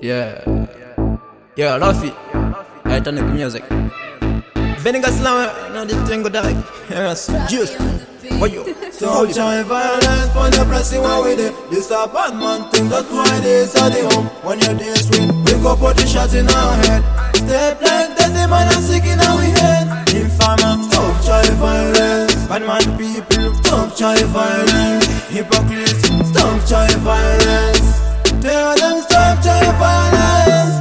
Yeah, yeah, love it. I turn the music. Vinegar slam, now the thing go die. Yes, juice. What you? So join violence when you're pressing what we do. This a bad man thing, that's why this are the home. When you're this win, we go put the shots in our head. Step like that, the man is sick in our head. Infamous, stop child violence. Bad man people, stop child violence. Hypocrites, stop child violence. Tell them stop child violence.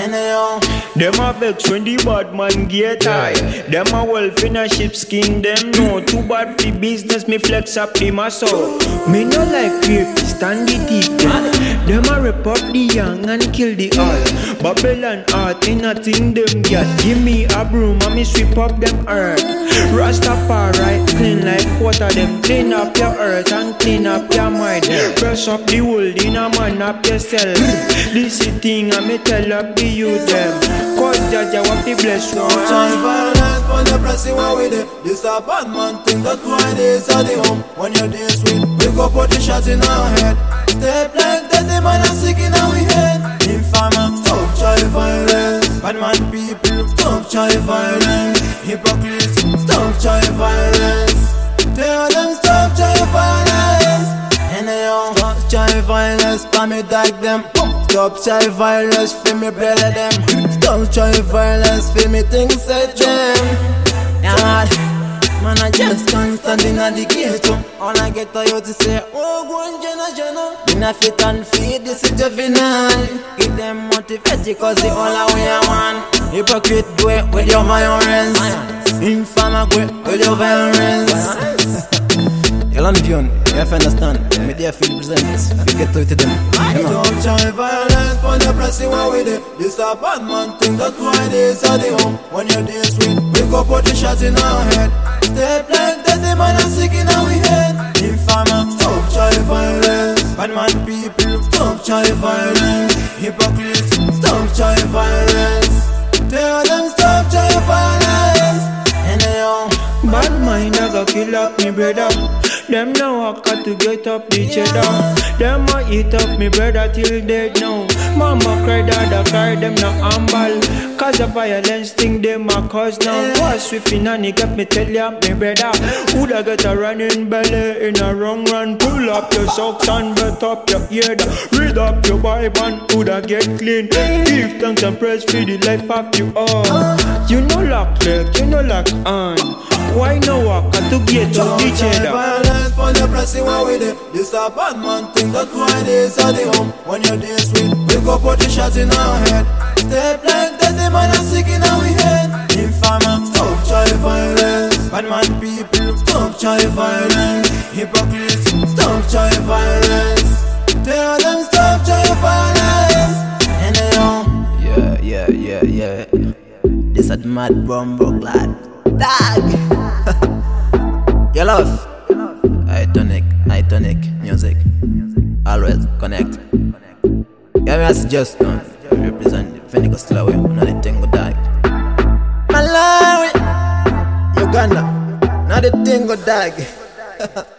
Them a vex when the bad man get high. Them a wolf in a sheepskin. Them know too bad for business. Me flex up the muscle. Me no like rape, stand the thief. Them a rip up the young and kill the old. Babylon art in a thing them get. Give me a broom and me sweep up them earth. Rastafari clean like water. Them clean up your earth and clean up your mind. Press up the world in a man up yourself. This is thing I me tell up the youth them. Cause Jaja want to bless you. Child violence when you're pressing what we do. This a bad man thing, that's why this are the home. When you're this win, we go put the shots in our head. Step like that, the man is sick in our head. Infamous, stop child violence. Bad man people, stop child violence. Hypocrites, stop child violence. Tell them stop child violence. Stop child violence, for me tag them. Stop child violence, feel me brother them. Stop child violence, feel me things set them. Yeah, man I just constant in the ghetto. All I get to you to say, oh go and Jenna. In a fit and feed, this is juvenile. Give them motivate cause the only way I want. Hypocrite go with your violence. Infamous go with your violence. You'll understand, you have to understand. Me there feel presents, we get to them. Don't child violence when you're pressing what we do. This a bad man thing, that's why this are the home. When you're this win, we go put the shots in our head. Step like that, the man is sick in our head. Infamous, stop child violence. Bad man people, stop child violence. Hypocrites, stop child violence. Tell them stop child violence. Bad mind I go kill up me brother. Them now I got to get up the cheddar. Them a eat up me brother till dead now. Mama cry, dada cry, them na humble. Cause the violence thing them a cause now. What's with me nanny get me tell ya me brother. Woulda get a running belly in a wrong run. Pull up your socks and bet up your ear. Read up your Bible and woulda get clean. Give thanks and praise for the life of you all. You know lock leg, you know lock on. Why no walk to get to each other? Violence when you're pressing what we do. This a bad man thing, that's why this are the home. When you're this win, we go put the shots in our head. Step like that, the man is sick in our head. Infamous, stop child violence. Bad man people, stop child violence. Hypocrites, stop child violence. Tell them stop child violence. Yeah. This a mad bumbo lad. Dag. Your love. Itonic music. Always connect. Yeah, me I suggest represent the Vinegar Slow way. Now the thing go die. Malawi, Uganda. Now the thing go die.